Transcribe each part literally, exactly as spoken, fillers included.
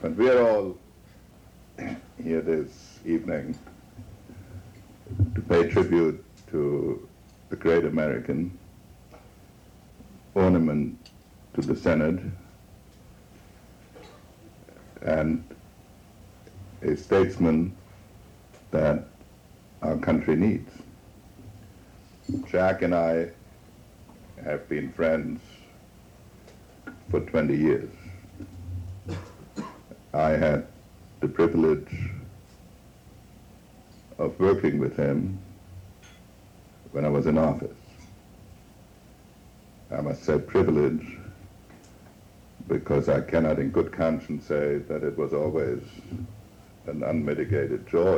But we are all here this evening to pay tribute to the great American, ornament to the Senate, and a statesman that our country needs. Jack and I have been friends for twenty years. I had the privilege of working with him when I was in office. I must say privilege because I cannot in good conscience say that it was always an unmitigated joy.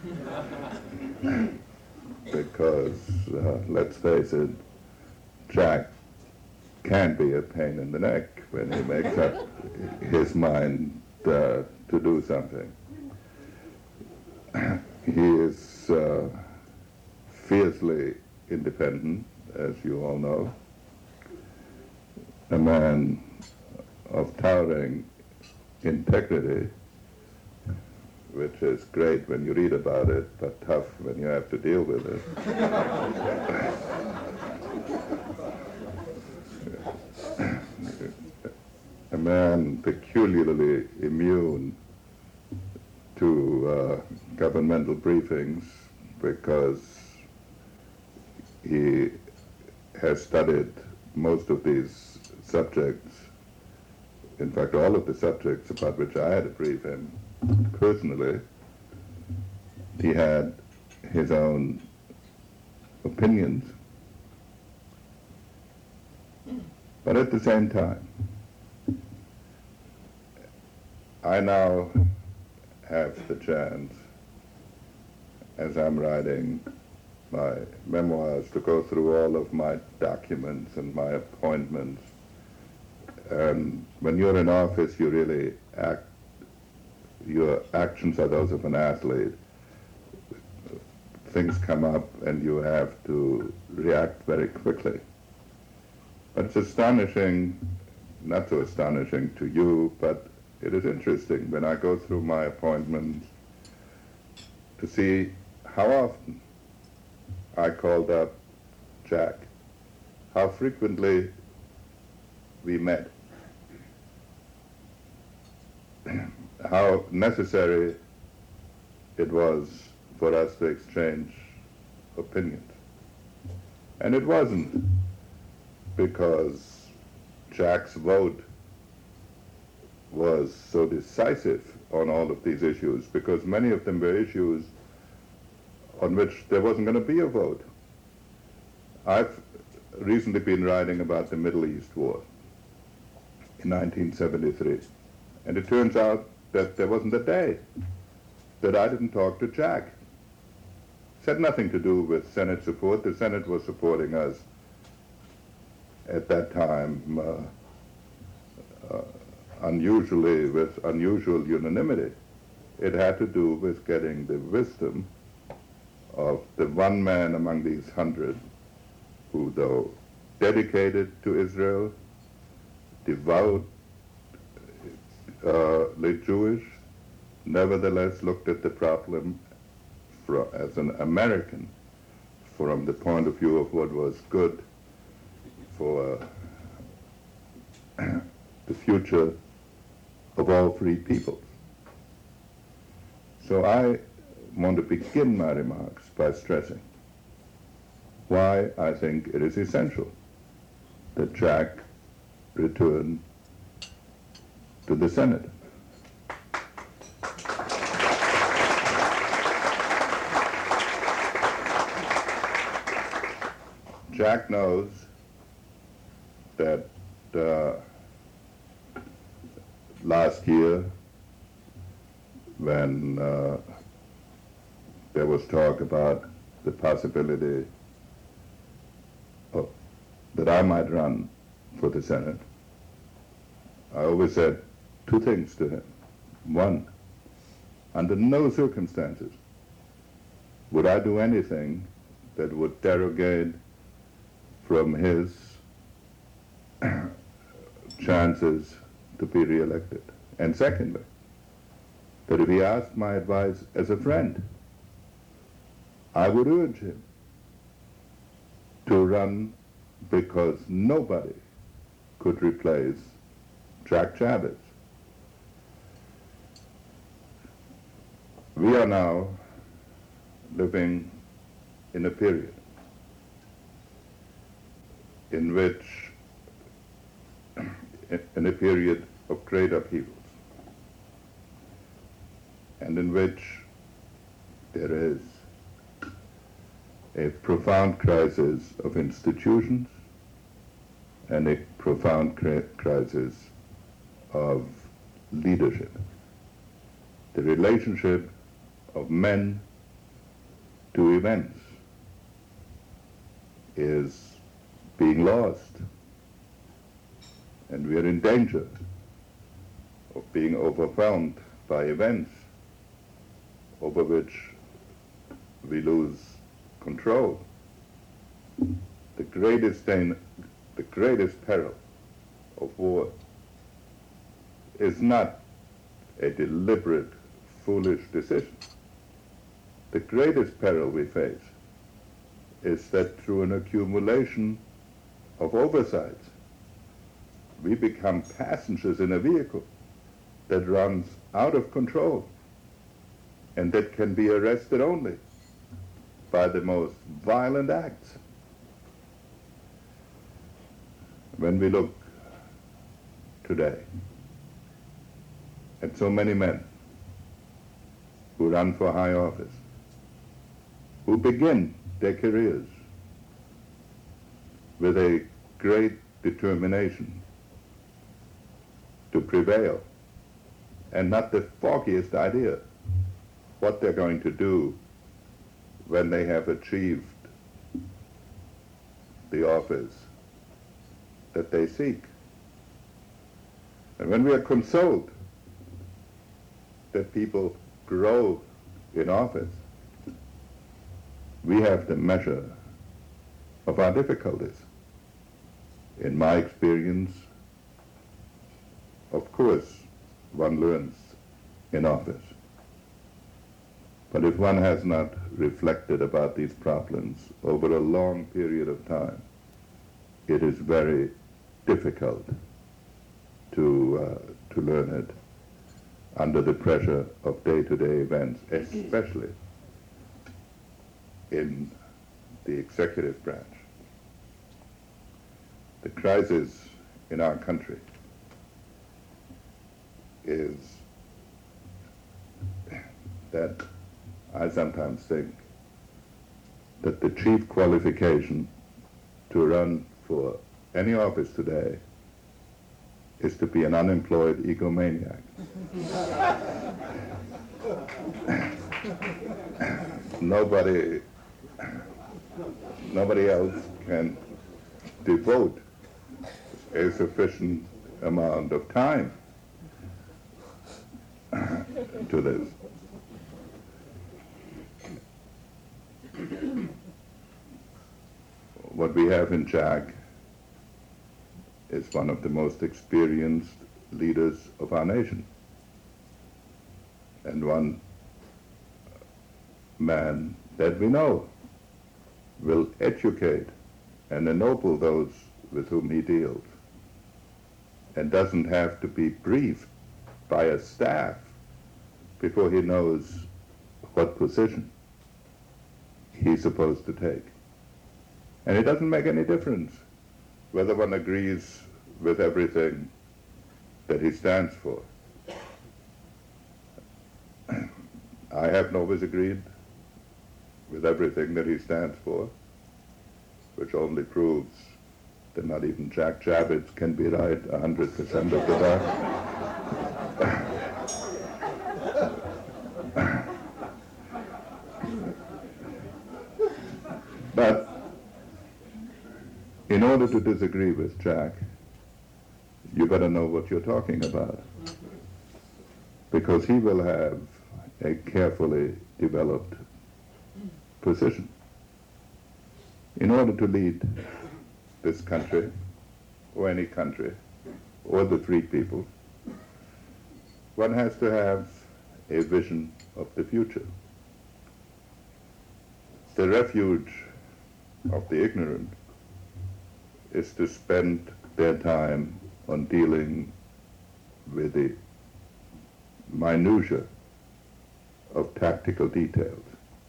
Because, uh, let's face it, Jack can be a pain in the neck when he makes up his mind uh, to do something. He is uh, fiercely independent, as you all know, a man of towering integrity, which is great when you read about it, but tough when you have to deal with it. A man peculiarly immune to uh, governmental briefings because he has studied most of these subjects, in fact all of the subjects about which I had to brief him personally. He had his own opinions, but at the same time, I now have the chance, as I'm writing my memoirs, to go through all of my documents and my appointments. And when you're in office, you really act, your actions are those of an athlete. Things come up and you have to react very quickly. But it's astonishing, not so astonishing to you, but it is interesting when I go through my appointments to see how often I called up Jack, how frequently we met, how necessary it was for us to exchange opinions. And it wasn't because Jack's vote was so decisive on all of these issues, because many of them were issues on which there wasn't going to be a vote. I've recently been writing about the Middle East War in nineteen seventy-three, and it turns out that there wasn't a day that I didn't talk to Jack. It had nothing to do with Senate support. The Senate was supporting us at that time uh, uh, unusually with unusual unanimity. It had to do with getting the wisdom of the one man among these hundred who, though dedicated to Israel, devoutly uh, Jewish, nevertheless looked at the problem for, as an American from the point of view of what was good for uh, the future of all free peoples. So I want to begin my remarks by stressing why I think it is essential that Jack return to the Senate. Jack knows that uh, last year, when uh, there was talk about the possibility of, that I might run for the Senate, I always said two things to him. One, under no circumstances would I do anything that would derogate from his chances to be reelected. And secondly, that if he asked my advice as a friend, I would urge him to run because nobody could replace Jack Javits. We are now living in a period in which, in a period of great upheavals, and in which there is a profound crisis of institutions and a profound cri- crisis of leadership. The relationship of men to events is being lost, and we are in danger of being overwhelmed by events over which we lose control. The greatest danger, the greatest peril of war is not a deliberate, foolish decision. The greatest peril we face is that through an accumulation of oversights, we become passengers in a vehicle that runs out of control and that can be arrested only by the most violent acts. When we look today at so many men who run for high office, who begin their careers with a great determination to prevail and not the foggiest idea what they're going to do when they have achieved the office that they seek. And when we are consoled that people grow in office, we have the measure of our difficulties. In my experience, of course, one learns in office. But if one has not reflected about these problems over a long period of time, it is very difficult to, uh, to learn it under the pressure of day-to-day events, especially in the executive branch. The crisis in our country is that I sometimes think that the chief qualification to run for any office today is to be an unemployed egomaniac. nobody, nobody else can devote a sufficient amount of time to this. What we have in Jack is one of the most experienced leaders of our nation, and one man that we know will educate and ennoble those with whom he deals, and doesn't have to be briefed by a staff before he knows what position he's supposed to take. And it doesn't make any difference whether one agrees with everything that he stands for. I haven't always agreed with everything that he stands for, which only proves that not even Jack Javits can be right one hundred percent of the time. But in order to disagree with Jack, you got to know what you're talking about, because he will have a carefully developed position. In order to lead this country, or any country, or the three people, one has to have a vision of the future. The refuge of the ignorant is to spend their time on dealing with the minutiae of tactical details.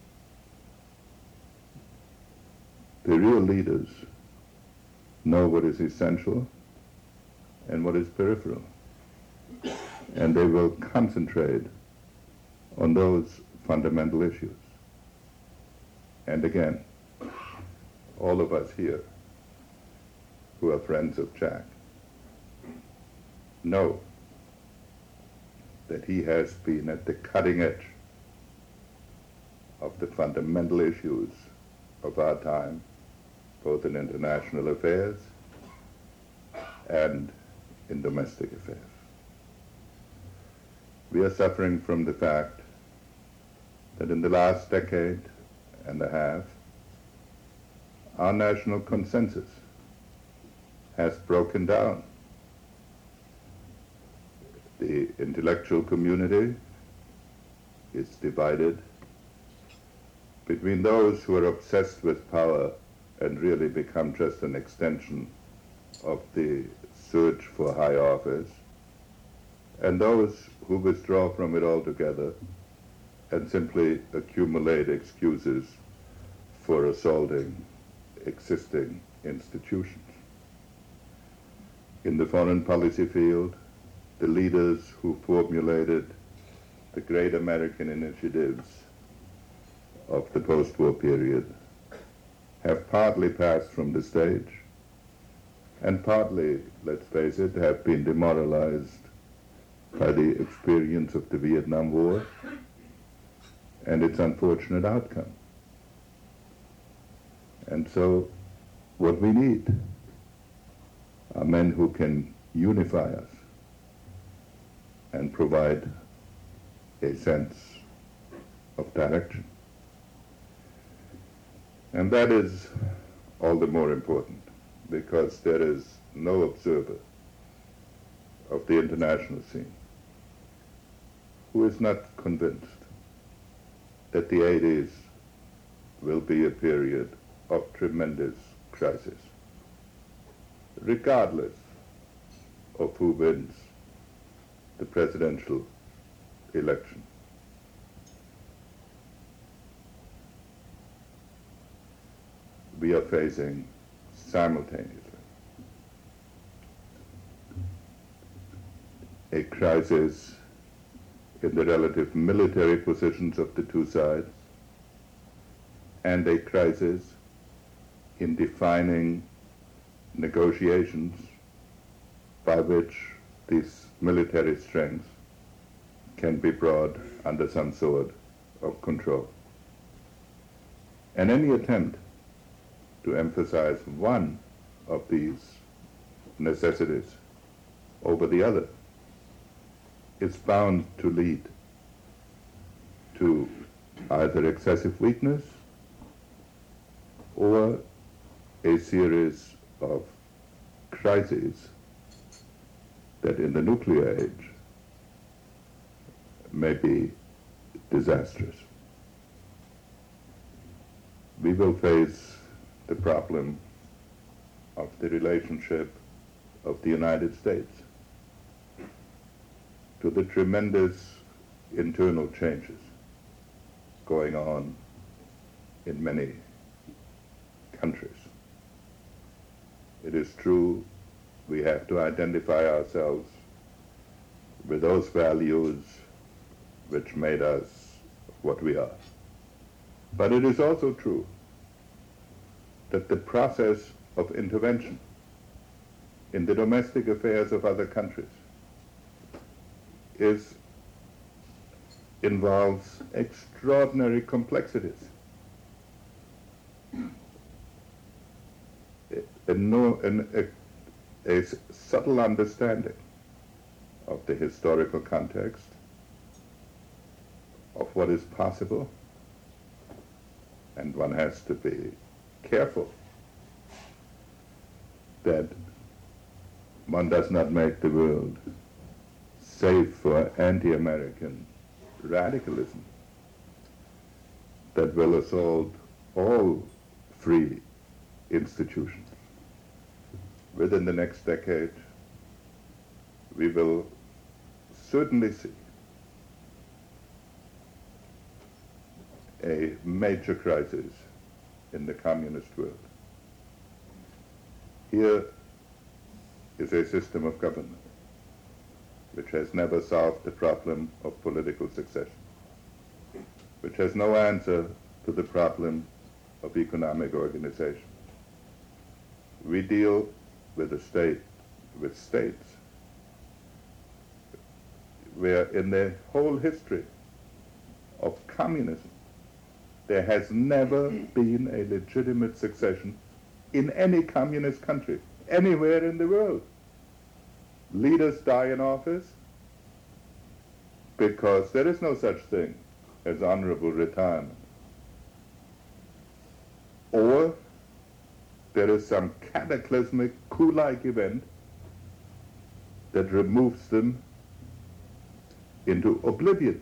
The real leaders know what is essential and what is peripheral, and they will concentrate on those fundamental issues. And again, all of us here who are friends of Jack know that he has been at the cutting edge of the fundamental issues of our time, both in international affairs and in domestic affairs. We are suffering from the fact that in the last decade and a half, our national consensus has broken down. The intellectual community is divided between those who are obsessed with power and really become just an extension of the search for high office, and those who withdraw from it altogether and simply accumulate excuses for assaulting existing institutions. In the foreign policy field, the leaders who formulated the great American initiatives of the post-war period have partly passed from the stage and partly, let's face it, have been demoralized by the experience of the Vietnam War and its unfortunate outcome. And so what we need are men who can unify us and provide a sense of direction. And that is all the more important because there is no observer of the international scene who is not convinced that the eighties will be a period of tremendous crisis, regardless of who wins the presidential election. We are facing simultaneously a crisis in the relative military positions of the two sides and a crisis in defining negotiations by which these military strengths can be brought under some sort of control. And any attempt to emphasize one of these necessities over the other is bound to lead to either excessive weakness or a series of crises that in the nuclear age may be disastrous. We will face the problem of the relationship of the United States to the tremendous internal changes going on in many countries. It is true we have to identify ourselves with those values which made us what we are. But it is also true that the process of intervention in the domestic affairs of other countries is involves extraordinary complexities. A, no, an, a, a subtle understanding of the historical context, of what is possible, and one has to be careful that one does not make the world safe for anti-American radicalism that will assault all free institutions. Within the next decade, we will certainly see a major crisis in the communist world. Here is a system of government which has never solved the problem of political succession, which has no answer to the problem of economic organization. We deal with a state, with states, where in the whole history of communism, there has never been a legitimate succession in any communist country, anywhere in the world. Leaders die in office because there is no such thing as honorable retirement. Or there is some cataclysmic coup-like event that removes them into oblivion.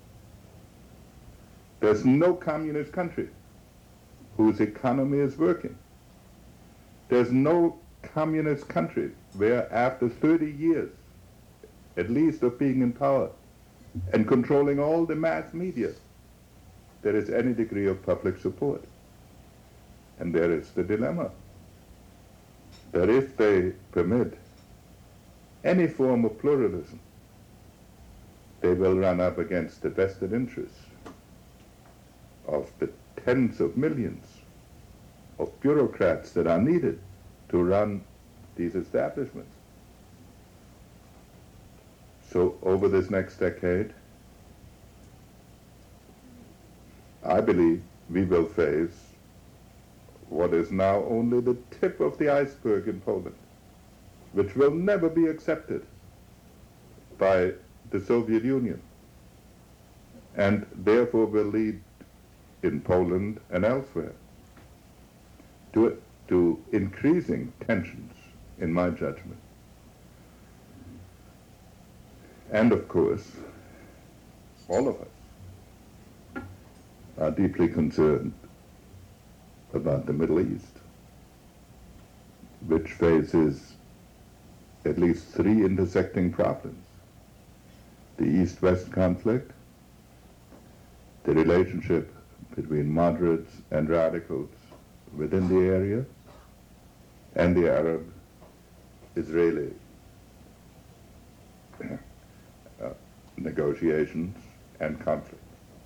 There's no communist country whose economy is working. There's no communist country where after thirty years, at least, of being in power and controlling all the mass media, there is any degree of public support. And there is the dilemma that if they permit any form of pluralism, they will run up against the vested interests of the tens of millions of bureaucrats that are needed to run these establishments. So over this next decade, I believe we will face what is now only the tip of the iceberg in Poland, which will never be accepted by the Soviet Union, and therefore will lead in Poland and elsewhere to, to increasing tensions, in my judgment. And of course, all of us are deeply concerned about the Middle East, which faces at least three intersecting problems: the East-West conflict, the relationship between moderates and radicals within the area, and the Arab-Israeli uh, negotiations and conflict.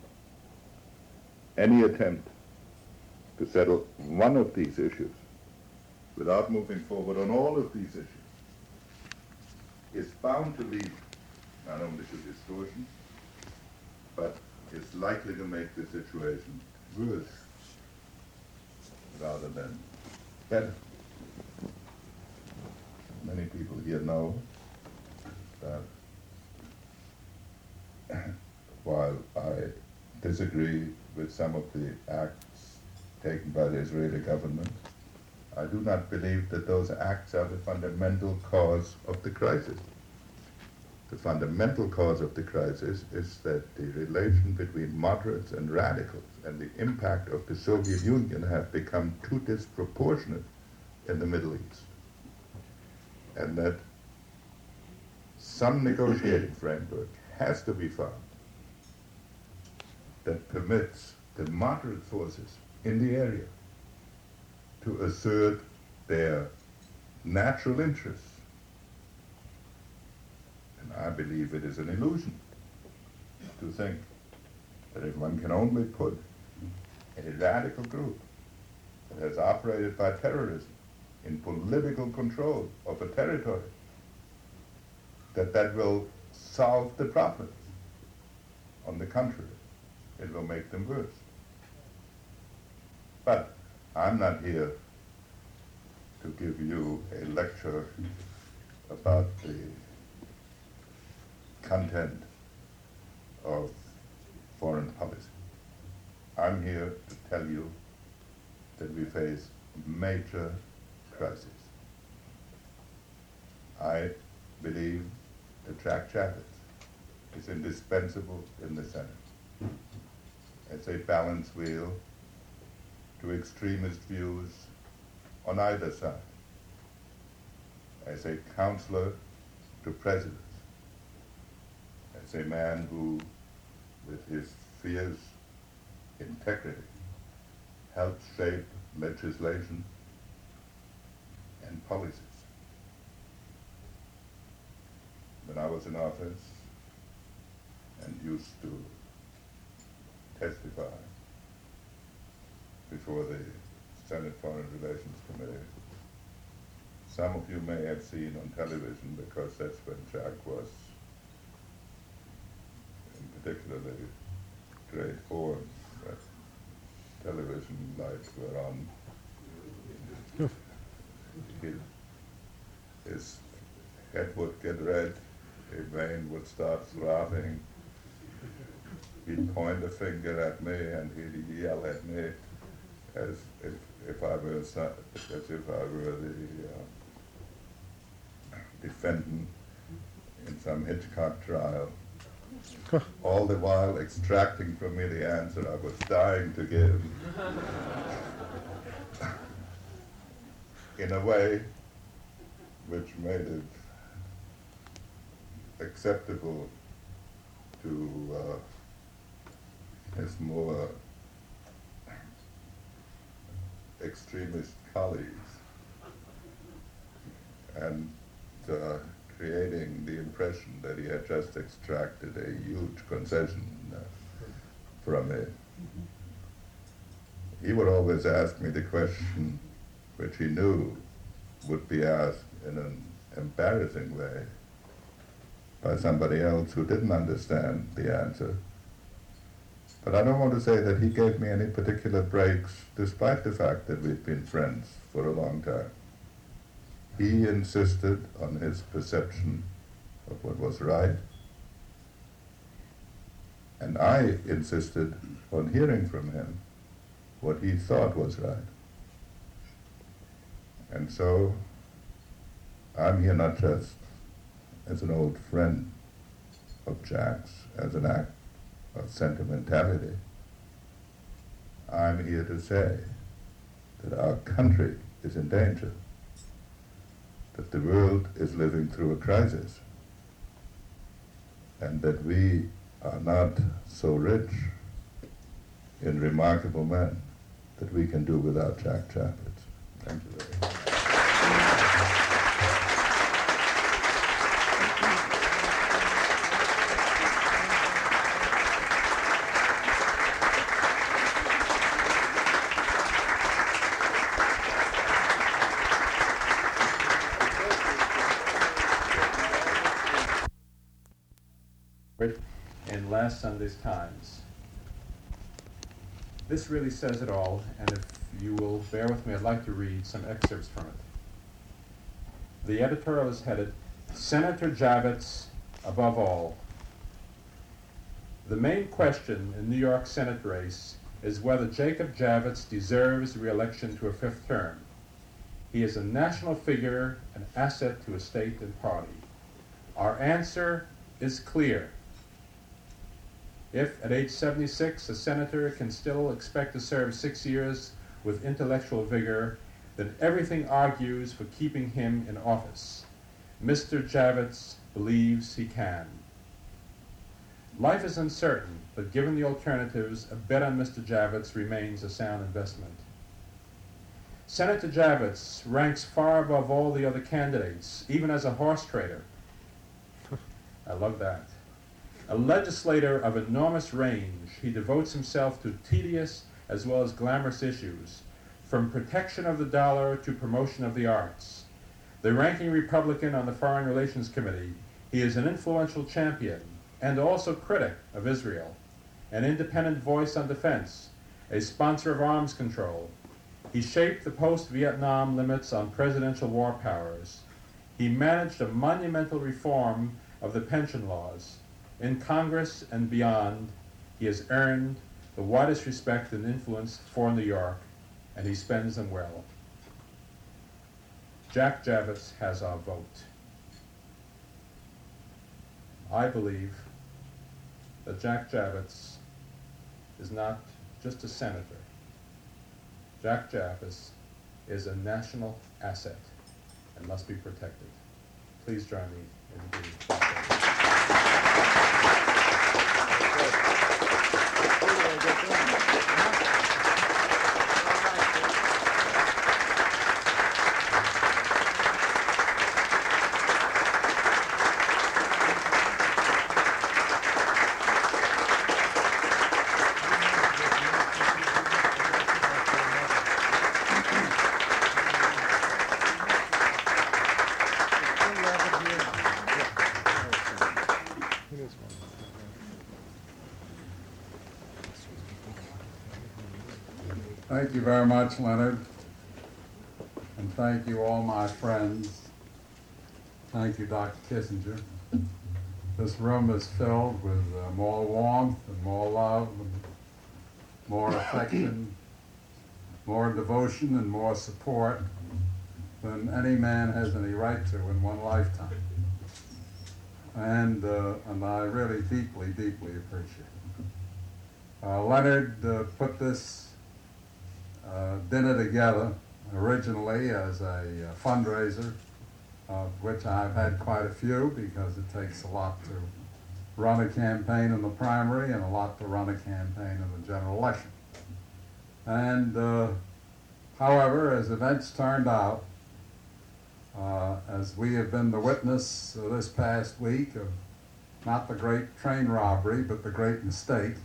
Any attempt to settle one of these issues without moving forward on all of these issues is bound to lead not only to distortion, but is likely to make the situation worse rather than better. Many people here know that while I disagree with some of the acts taken by the Israeli government, I do not believe that those acts are the fundamental cause of the crisis. The fundamental cause of the crisis is that the relation between moderates and radicals and the impact of the Soviet Union have become too disproportionate in the Middle East. And that some negotiating framework has to be found that permits the moderate forces in the area to assert their natural interests. And I believe it is an illusion to think that if one can only put a radical group that has operated by terrorism in political control of a territory, that that will solve the problems. On the contrary, it will make them worse. But I'm not here to give you a lecture about the content of foreign policy. I'm here to tell you that we face major crises. I believe that Jack Javits is indispensable in the Senate as a balance wheel to extremist views on either side, as a counselor to presidents, as a man who, with his fierce integrity, helps shape legislation and policies. When I was in office and used to testify before the Senate Foreign Relations Committee, some of you may have seen on television, because that's when Jack was in particularly great form, that television lights were on. His, his head would get red, a vein would start throbbing. He'd point a finger at me and he'd yell at me as if, if I were as if I were the uh, defendant in some Hitchcock trial. All the while extracting from me the answer I was dying to give. In a way which made it acceptable to uh, his more extremist colleagues, and uh, creating the impression that he had just extracted a huge concession uh, from me. He would always ask me the question which he knew would be asked in an embarrassing way by somebody else who didn't understand the answer. But I don't want to say that he gave me any particular breaks, despite the fact that we've been friends for a long time. He insisted on his perception of what was right, and I insisted on hearing from him what he thought was right. And so I'm here not just as an old friend of Jack's, as an act of sentimentality. I'm here to say that our country is in danger, that the world is living through a crisis, and that we are not so rich in remarkable men that we can do without Jack Javits. Thank you very much. In last Sunday's Times. This really says it all, and if you will bear with me, I'd like to read some excerpts from it. The editorial is headed, Senator Javits above all. The main question in New York Senate race is whether Jacob Javits deserves re-election to a fifth term. He is a national figure, an asset to a state and party. Our answer is clear. If, at age seventy-six, a senator can still expect to serve six years with intellectual vigor, then everything argues for keeping him in office. Mister Javits believes he can. Life is uncertain, but given the alternatives, a bet on Mister Javits remains a sound investment. Senator Javits ranks far above all the other candidates, even as a horse trader. I love that. A legislator of enormous range, he devotes himself to tedious as well as glamorous issues, from protection of the dollar to promotion of the arts. The ranking Republican on the Foreign Relations Committee, he is an influential champion and also critic of Israel, an independent voice on defense, a sponsor of arms control. He shaped the post-Vietnam limits on presidential war powers. He managed a monumental reform of the pension laws. In Congress and beyond, he has earned the widest respect and influence for New York, and he spends them well. Jack Javits has our vote. I believe that Jack Javits is not just a senator. Jack Javits is a national asset and must be protected. Please join me in the Thank you very much, Leonard, and thank you all my friends. Thank you, Doctor Kissinger. This room is filled with uh, more warmth and more love and more affection, more devotion and more support than any man has any right to in one lifetime. And, uh, and I really deeply, deeply appreciate it. Uh, Leonard uh, put this Uh, dinner together originally as a uh, fundraiser, of which I've had quite a few because it takes a lot to run a campaign in the primary and a lot to run a campaign in the general election. And uh, however, as events turned out, uh, as we have been the witness uh, this past week of not the great train robbery, but the great mistake,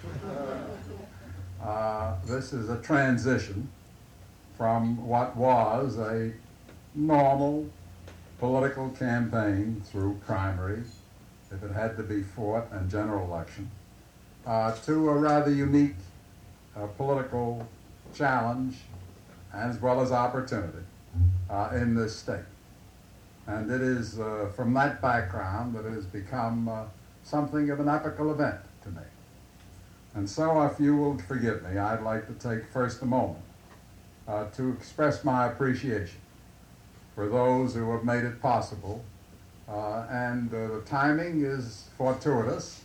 Uh, this is a transition from what was a normal political campaign through primary, if it had to be fought, and general election, uh, to a rather unique uh, political challenge as well as opportunity uh, in this state. And it is uh, from that background that it has become uh, something of an epical event to me. And so, if you will forgive me, I'd like to take first a moment uh, to express my appreciation for those who have made it possible. Uh, and uh, the timing is fortuitous,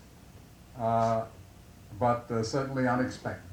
uh, but uh, certainly unexpected.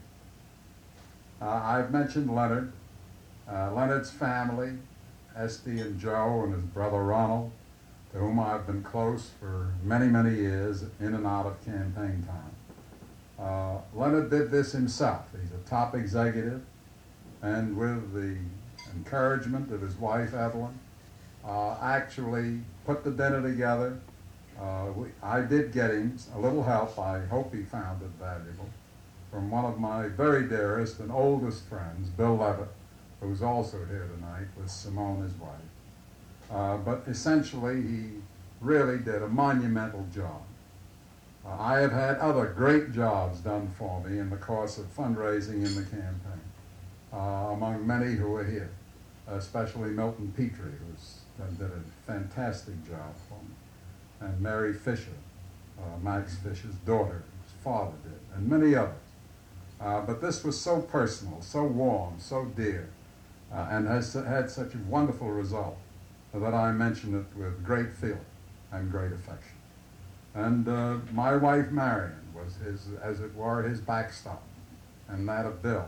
Uh, I've mentioned Leonard, uh, Leonard's family, Esty and Joe and his brother Ronald, to whom I've been close for many, many years in and out of campaign time. Uh, Leonard did this himself. He's a top executive, and with the encouragement of his wife, Evelyn, uh, actually put the dinner together. Uh, we, I did get him a little help. I hope he found it valuable, from one of my very dearest and oldest friends, Bill Levitt, who's also here tonight with Simone, his wife. Uh, but essentially, he really did a monumental job. Uh, I have had other great jobs done for me in the course of fundraising in the campaign, uh, among many who are here, especially Milton Petrie, who did a fantastic job for me, and Mary Fisher, uh, Max Fisher's daughter, his father did, and many others. Uh, but this was so personal, so warm, so dear, uh, and has had such a wonderful result that I mention it with great feeling and great affection. And uh, my wife, Marion, was his, as it were, his backstop, and that of Bill,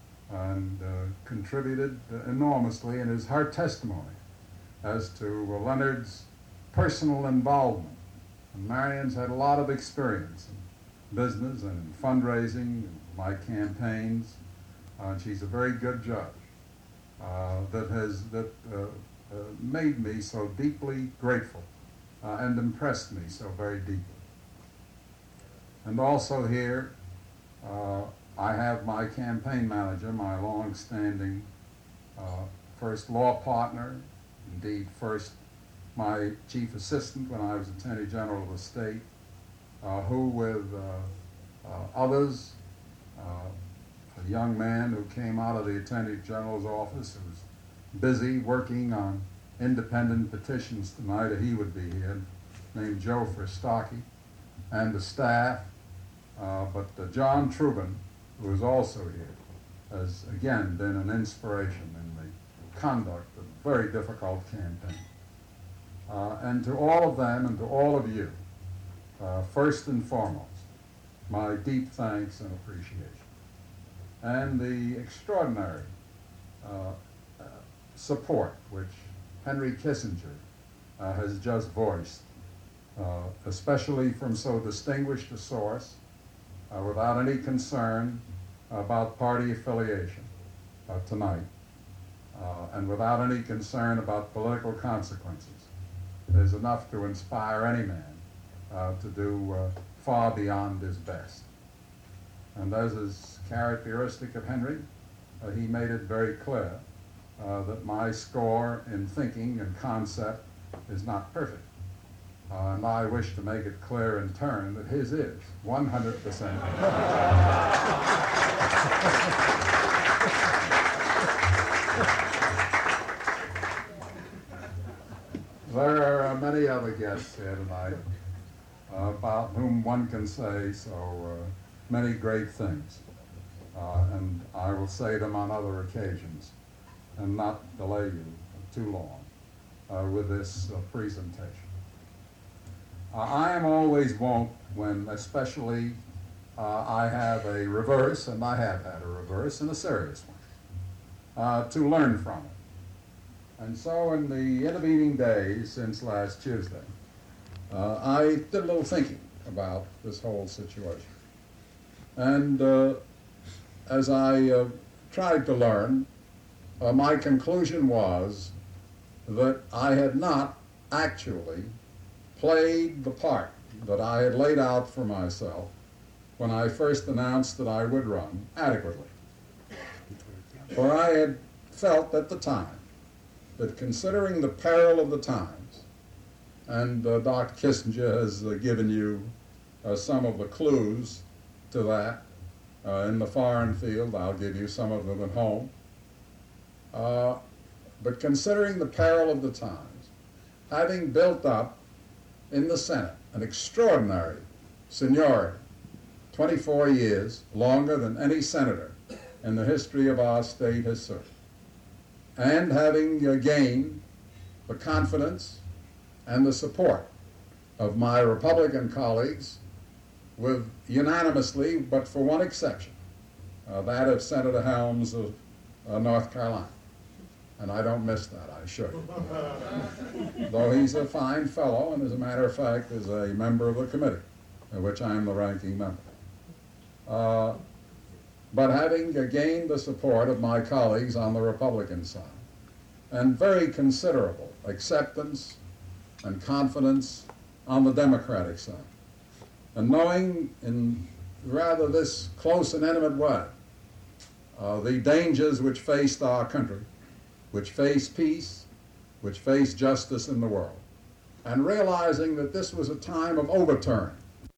and uh, contributed uh, enormously in his her testimony as to uh, Leonard's personal involvement. And Marion's had a lot of experience in business and in fundraising, and my campaigns. Uh, she's a very good judge uh, that has that uh, uh, made me so deeply grateful. Uh, and impressed me so very deeply. And also here, uh, I have my campaign manager, my long-standing uh, first law partner, indeed first my chief assistant when I was Attorney General of the state, uh, who with uh, uh, others, uh, a young man who came out of the Attorney General's office who was busy working on independent petitions tonight, or he would be here, named Joe Fristocchi, and the staff, uh, but uh, John Trubin, who is also here, has again been an inspiration in the conduct of a very difficult campaign. Uh, and to all of them and to all of you, uh, first and foremost, my deep thanks and appreciation. And the extraordinary uh, uh, support which Henry Kissinger uh, has just voiced, uh, especially from so distinguished a source, uh, without any concern about party affiliation uh, tonight, uh, and without any concern about political consequences, is enough to inspire any man uh, to do uh, far beyond his best. And as is characteristic of Henry, uh, he made it very clear uh, that my score in thinking and concept is not perfect. Uh, and I wish to make it clear in turn that his is one hundred percent. There are many other guests here tonight uh, about whom one can say so uh, many great things. Uh, and I will say them on other occasions and not delay you too long uh, with this uh, presentation. Uh, I am always wont when especially uh, I have a reverse, and I have had a reverse, and a serious one, uh, to learn from it. And so in the intervening days since last Tuesday, uh, I did a little thinking about this whole situation. And uh, as I uh, tried to learn, uh, my conclusion was that I had not actually played the part that I had laid out for myself when I first announced that I would run adequately. For I had felt at the time that, considering the peril of the times, and uh, Doctor Kissinger has uh, given you uh, some of the clues to that uh, in the foreign field, I'll give you some of them at home, uh, but considering the peril of the times, having built up in the Senate an extraordinary seniority, twenty-four years, longer than any senator in the history of our state has served, and having uh, gained the confidence and the support of my Republican colleagues, with unanimously, but for one exception, uh, that of Senator Helms of uh, North Carolina. And I don't miss that, I assure you. Though he's a fine fellow, and as a matter of fact is a member of the committee, in which I am the ranking member. Uh, but having uh, gained the support of my colleagues on the Republican side, and very considerable acceptance and confidence on the Democratic side, and knowing in rather this close and intimate way uh, the dangers which faced our country, which face peace, which face justice in the world, and realizing that this was a time of overturn